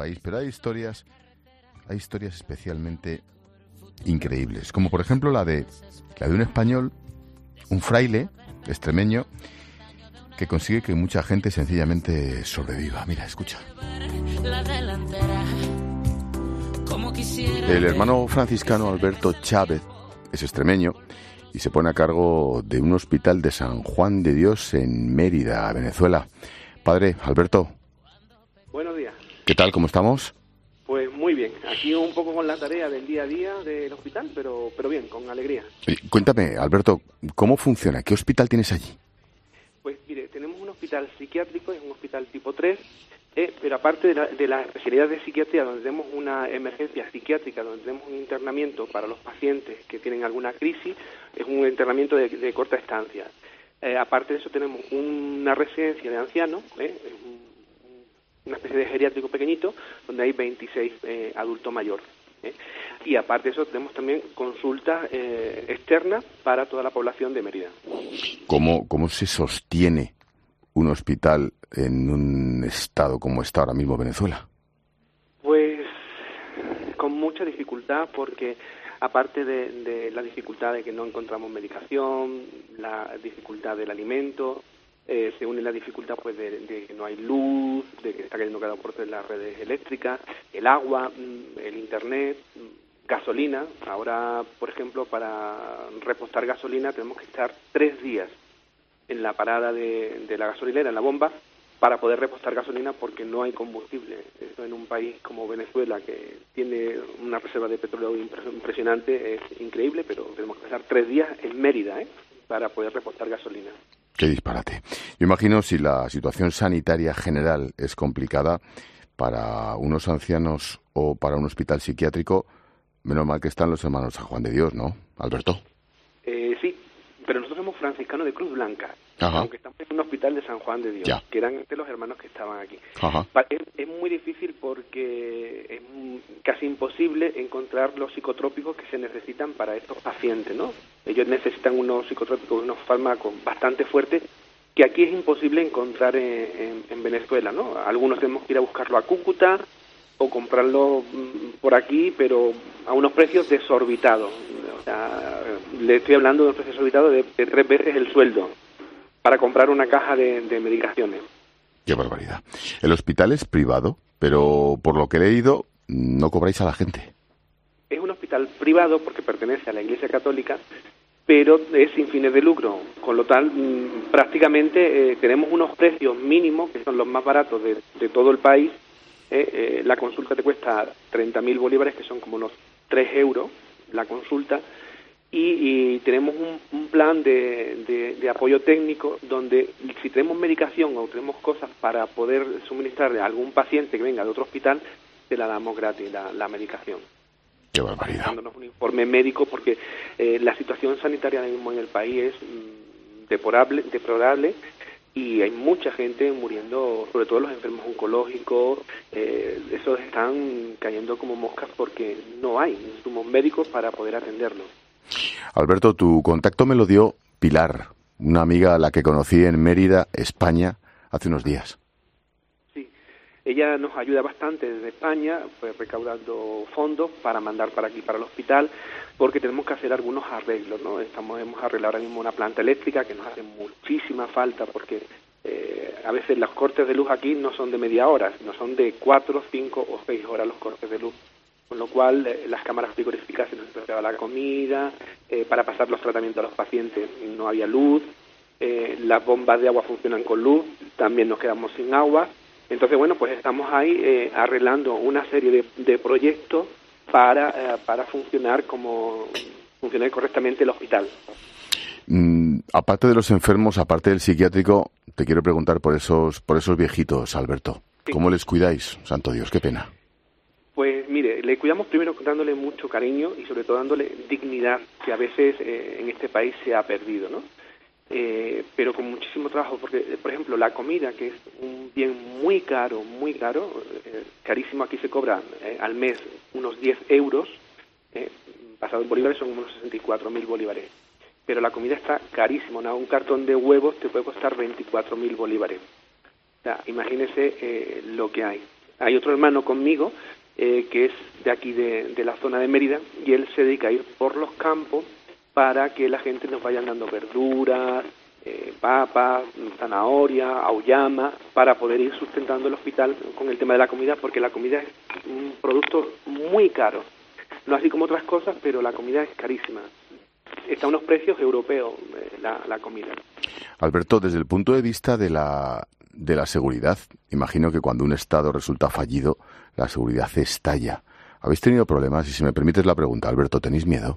país, pero hay historias especialmente increíbles, como por ejemplo la de un español, un fraile extremeño, que consigue que mucha gente sencillamente sobreviva. Mira, escucha. El hermano franciscano Alberto Chávez es extremeño y se pone a cargo de un hospital de San Juan de Dios en Mérida, Venezuela. Padre Alberto. Buenos días. ¿Qué tal? ¿Cómo estamos? Pues muy bien. Aquí un poco con la tarea del día a día del hospital, pero bien, con alegría. Cuéntame, Alberto, ¿cómo funciona? ¿Qué hospital tienes allí? Pues mire, tenemos un hospital psiquiátrico, es un hospital tipo 3, pero aparte de la especialidad de psiquiatría, donde tenemos una emergencia psiquiátrica, donde tenemos un internamiento para los pacientes que tienen alguna crisis, es un internamiento de corta estancia. Aparte de eso tenemos una residencia de ancianos, una especie de geriátrico pequeñito, donde hay 26 adultos mayores. Y aparte de eso tenemos también consultas externas para toda la población de Mérida. ¿Cómo se sostiene un hospital en un estado como está ahora mismo Venezuela? Pues con mucha dificultad, porque aparte de la dificultad de que no encontramos medicación, la dificultad del alimento, se une la dificultad pues de que no hay luz, de que está cayendo cada por las redes eléctricas, el agua, el internet, gasolina. Ahora, por ejemplo, para repostar gasolina tenemos que estar 3 días en la parada de la gasolinera, en la bomba, para poder repostar gasolina porque no hay combustible. Esto en un país como Venezuela, que tiene una reserva de petróleo impresionante, es increíble, pero tenemos que estar 3 días en Mérida, para poder repostar gasolina. Qué disparate. Yo imagino, si la situación sanitaria general es complicada para unos ancianos o para un hospital psiquiátrico, menos mal que están los hermanos San Juan de Dios, ¿no, Alberto? Sí, pero nosotros somos franciscanos de Cruz Blanca, Ajá. aunque estamos en un hospital de San Juan de Dios, Ya. que eran de los hermanos que estaban aquí. Ajá. Es muy difícil porque es casi imposible encontrar los psicotrópicos que se necesitan para estos pacientes, ¿no? Ellos necesitan unos psicotrópicos, unos fármacos bastante fuertes, que aquí es imposible encontrar en Venezuela, ¿no? Algunos tenemos que ir a buscarlo a Cúcuta o comprarlo por aquí, pero a unos precios desorbitados. O sea, le estoy hablando de un precio desorbitado de 3 veces el sueldo para comprar una caja de medicaciones. Qué barbaridad. El hospital es privado, pero por lo que he leído, no cobráis a la gente. Es un hospital privado porque pertenece a la Iglesia Católica, pero es sin fines de lucro, con lo tal prácticamente tenemos unos precios mínimos que son los más baratos de todo el país. La consulta te cuesta 30.000 bolívares, que son como unos 3 euros la consulta, y tenemos un plan de apoyo técnico donde si tenemos medicación o tenemos cosas para poder suministrarle a algún paciente que venga de otro hospital, te la damos gratis, la medicación. Qué barbaridad. Dándonos un informe médico, porque la situación sanitaria ahora mismo en el país es deplorable, y hay mucha gente muriendo, sobre todo los enfermos oncológicos. Esos están cayendo como moscas porque no hay insumos médicos para poder atenderlos. Alberto, tu contacto me lo dio Pilar, una amiga a la que conocí en Mérida, España, hace unos días. Sí, ella nos ayuda bastante desde España, pues recaudando fondos para mandar para aquí, para el hospital, porque tenemos que hacer algunos arreglos, ¿no? Hemos arreglado ahora mismo una planta eléctrica que nos hace muchísima falta, porque a veces los cortes de luz aquí no son de media hora, no son de 4, 5 o 6 horas los cortes de luz. Con lo cual las cámaras frigoríficas se nos entregaba la comida, para pasar los tratamientos a los pacientes no había luz, las bombas de agua funcionan con luz, también nos quedamos sin agua. Entonces, bueno, pues estamos ahí arreglando una serie de proyectos para funcionar correctamente el hospital. Aparte de los enfermos, aparte del psiquiátrico, te quiero preguntar por esos viejitos, Alberto. Sí. ¿Cómo les cuidáis? Santo Dios, qué pena. Pues mire, le cuidamos primero dándole mucho cariño y sobre todo dándole dignidad, que a veces en este país se ha perdido, ¿no? Pero con muchísimo trabajo, porque, por ejemplo, la comida, que es un bien muy caro, carísimo, aquí se cobra al mes unos 10 euros, pasado en bolívares son unos 64.000 bolívares. Pero la comida está carísima, ¿no? Un cartón de huevos te puede costar 24.000 bolívares. O sea, imagínese lo que hay. Hay otro hermano conmigo que es de aquí de la zona de Mérida, y él se dedica a ir por los campos para que la gente nos vaya dando verduras, papas, zanahoria, auyama, para poder ir sustentando el hospital con el tema de la comida, porque la comida es un producto muy caro. No así como otras cosas, pero la comida es carísima. Está a unos precios europeos la comida. Alberto, desde el punto de vista de la seguridad, imagino que cuando un Estado resulta fallido, la seguridad estalla. ¿Habéis tenido problemas? Y si me permites la pregunta, Alberto, ¿tenéis miedo?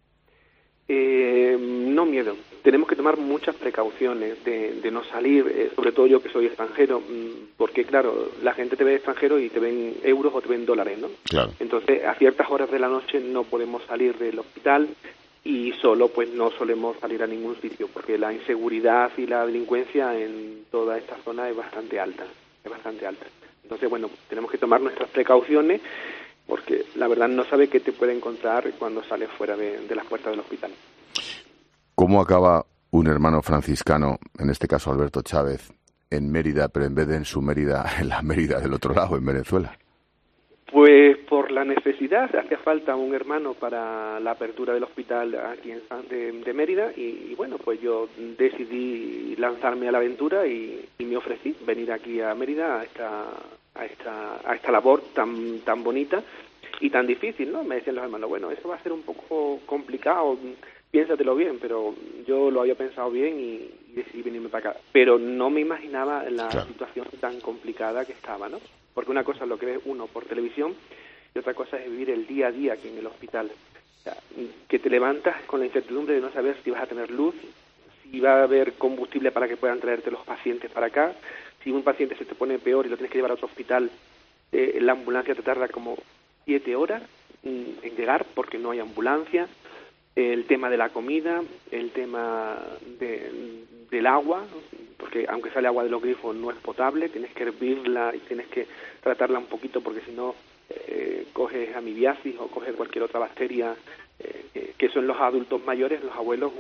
No miedo. Tenemos que tomar muchas precauciones de no salir, sobre todo yo que soy extranjero, porque claro, la gente te ve extranjero y te ven euros o te ven dólares, ¿no? Claro. Entonces, a ciertas horas de la noche no podemos salir del hospital y solo pues no solemos salir a ningún sitio, porque la inseguridad y la delincuencia en toda esta zona es bastante alta. Entonces, bueno, tenemos que tomar nuestras precauciones, porque la verdad no sabe qué te puede encontrar cuando sales fuera de las puertas del hospital. ¿Cómo acaba un hermano franciscano, en este caso Alberto Chávez, en Mérida, pero en vez de en su Mérida, en la Mérida del otro lado, en Venezuela? Pues por la necesidad, hacía falta un hermano para la apertura del hospital aquí de Mérida, y bueno, pues yo decidí lanzarme a la aventura y me ofrecí venir aquí a Mérida a esta labor tan bonita y tan difícil, ¿no? Me decían los hermanos, bueno, eso va a ser un poco complicado, piénsatelo bien, pero yo lo había pensado bien y decidí venirme para acá. Pero no me imaginaba la situación tan complicada que estaba, ¿no? Porque una cosa es lo que ve uno por televisión y otra cosa es vivir el día a día aquí en el hospital. O sea, que te levantas con la incertidumbre de no saber si vas a tener luz, si va a haber combustible para que puedan traerte los pacientes para acá, si un paciente se te pone peor y lo tienes que llevar a otro hospital, la ambulancia te tarda como 7 horas en llegar porque no hay ambulancia. El tema de la comida, el tema del agua, porque aunque sale agua de los grifos no es potable, tienes que hervirla y tienes que tratarla un poquito porque si no coges amibiasis o coges cualquier otra bacteria, que son los adultos mayores, los abuelos,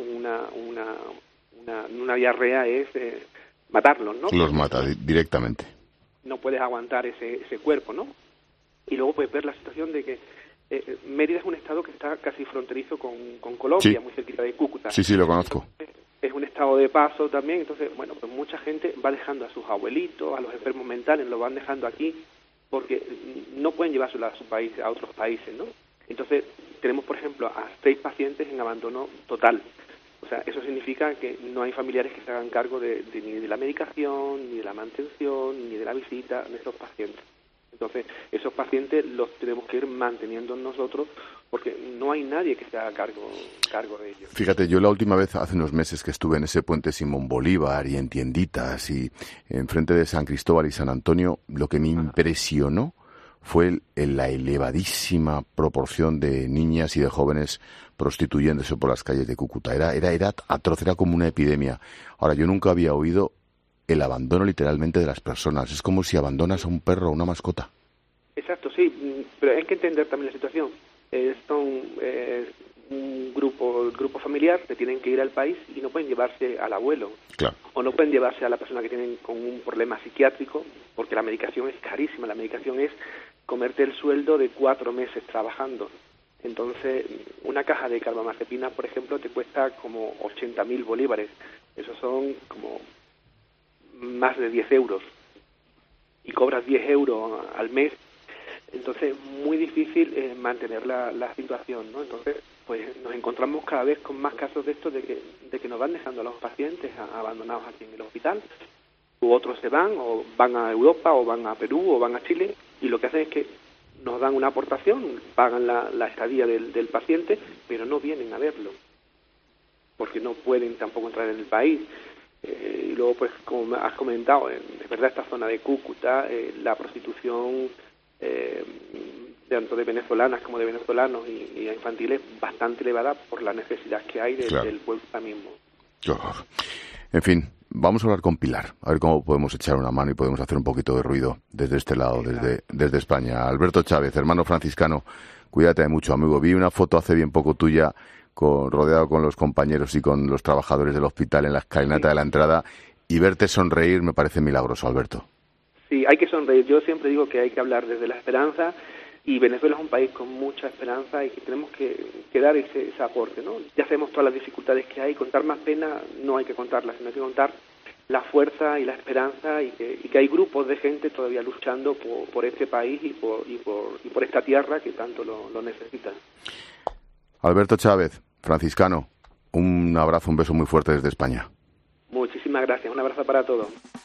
una diarrea es matarlos, ¿no? Los mata directamente. No puedes aguantar ese cuerpo, ¿no? Y luego puedes ver la situación de que Mérida es un estado que está casi fronterizo con Colombia, sí, muy cerquita de Cúcuta. Sí, lo conozco. Es un estado de paso también, entonces, bueno, pues mucha gente va dejando a sus abuelitos, a los enfermos mentales, lo van dejando aquí porque no pueden llevárselo a su país, a otros países, ¿no? Entonces, tenemos, por ejemplo, a 6 pacientes en abandono total. O sea, eso significa que no hay familiares que se hagan cargo ni de la medicación, ni de la mantención, ni de la visita de esos pacientes. Entonces, esos pacientes los tenemos que ir manteniendo nosotros porque no hay nadie que se haga cargo de ellos. Fíjate, yo la última vez, hace unos meses que estuve en ese puente Simón Bolívar y en tienditas y enfrente de San Cristóbal y San Antonio, lo que me impresionó fue la elevadísima proporción de niñas y de jóvenes prostituyéndose por las calles de Cúcuta. Era atroz, era como una epidemia. Ahora, yo nunca había oído el abandono literalmente de las personas. Es como si abandonas a un perro o una mascota. Exacto, sí, pero hay que entender también la situación. Son un grupo familiar que tienen que ir al país y no pueden llevarse al abuelo. Claro. O no pueden llevarse a la persona que tienen con un problema psiquiátrico, porque la medicación es carísima. La medicación es comerte el sueldo de 4 meses trabajando. Entonces, una caja de carbamazepina, por ejemplo, te cuesta como 80.000 bolívares. Esos son como más de 10 euros. Y cobras 10 euros al mes. Entonces, muy difícil mantener la situación, ¿no? Entonces, pues nos encontramos cada vez con más casos de esto, de que nos van dejando a los pacientes abandonados aquí en el hospital, u otros se van, o van a Europa, o van a Perú, o van a Chile, y lo que hacen es que nos dan una aportación, pagan la estadía del paciente, pero no vienen a verlo, porque no pueden tampoco entrar en el país. Y luego, pues, como has comentado, es verdad, esta zona de Cúcuta, la prostitución tanto de venezolanas como de venezolanos y infantiles bastante elevada por la necesidad que hay del pueblo mismo. Qué horror. En fin, vamos a hablar con Pilar, a ver cómo podemos echar una mano y podemos hacer un poquito de ruido desde este lado, desde España. Alberto Chávez, hermano franciscano, cuídate mucho, amigo. Vi una foto hace bien poco tuya rodeado con los compañeros y con los trabajadores del hospital en la escalinata de la entrada, y verte sonreír me parece milagroso, Alberto. Sí, hay que sonreír. Yo siempre digo que hay que hablar desde la esperanza, y Venezuela es un país con mucha esperanza y que tenemos que dar ese aporte, ¿no? Ya sabemos todas las dificultades que hay, contar más pena no hay que contarlas, sino hay que contar la fuerza y la esperanza, y que hay grupos de gente todavía luchando por este país y por esta tierra que tanto lo necesita. Alberto Chávez, franciscano, un abrazo, un beso muy fuerte desde España. Muchísimas gracias, un abrazo para todos.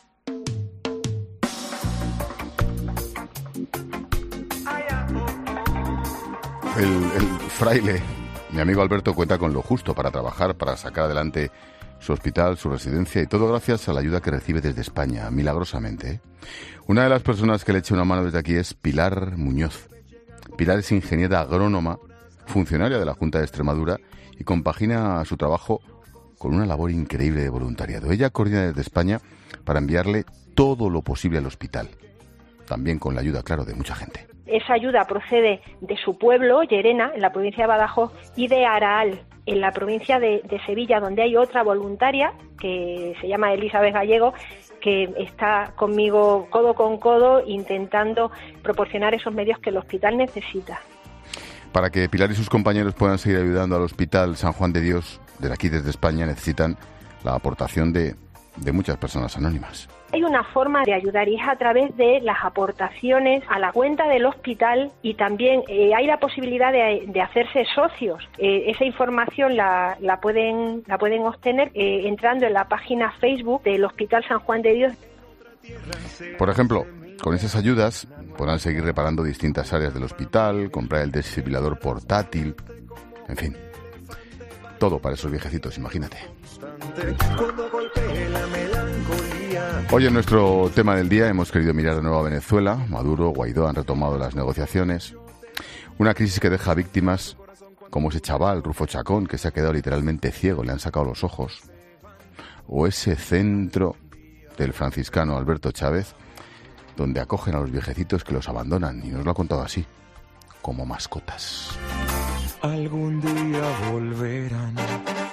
El fraile, mi amigo Alberto, cuenta con lo justo para trabajar, para sacar adelante su hospital, su residencia, y todo gracias a la ayuda que recibe desde España, milagrosamente, ¿eh? Una de las personas que le echa una mano desde aquí es Pilar Muñoz. Pilar es ingeniera agrónoma, funcionaria de la Junta de Extremadura, y compagina su trabajo con una labor increíble de voluntariado. Ella coordina desde España para enviarle todo lo posible al hospital, también con la ayuda, claro, de mucha gente. Esa ayuda procede de su pueblo, Llerena, en la provincia de Badajoz, y de Araal, en la provincia de Sevilla, donde hay otra voluntaria que se llama Elizabeth Gallego, que está conmigo codo con codo intentando proporcionar esos medios que el hospital necesita. Para que Pilar y sus compañeros puedan seguir ayudando al Hospital San Juan de Dios, desde aquí, desde España, necesitan la aportación de muchas personas anónimas. Hay una forma de ayudar y es a través de las aportaciones a la cuenta del hospital, y también hay la posibilidad de hacerse socios. Esa información la pueden obtener entrando en la página Facebook del Hospital San Juan de Dios. Por ejemplo, con esas ayudas podrán seguir reparando distintas áreas del hospital, comprar el desfibrilador portátil, en fin, todo para esos viejecitos, imagínate. Hoy en nuestro tema del día hemos querido mirar de nuevo a Venezuela. Maduro, Guaidó han retomado las negociaciones. Una crisis que deja víctimas como ese chaval, Rufo Chacón, que se ha quedado literalmente ciego, le han sacado los ojos. O ese centro del franciscano Alberto Chávez, donde acogen a los viejecitos que los abandonan, y nos lo ha contado así, como mascotas. Algún día volverán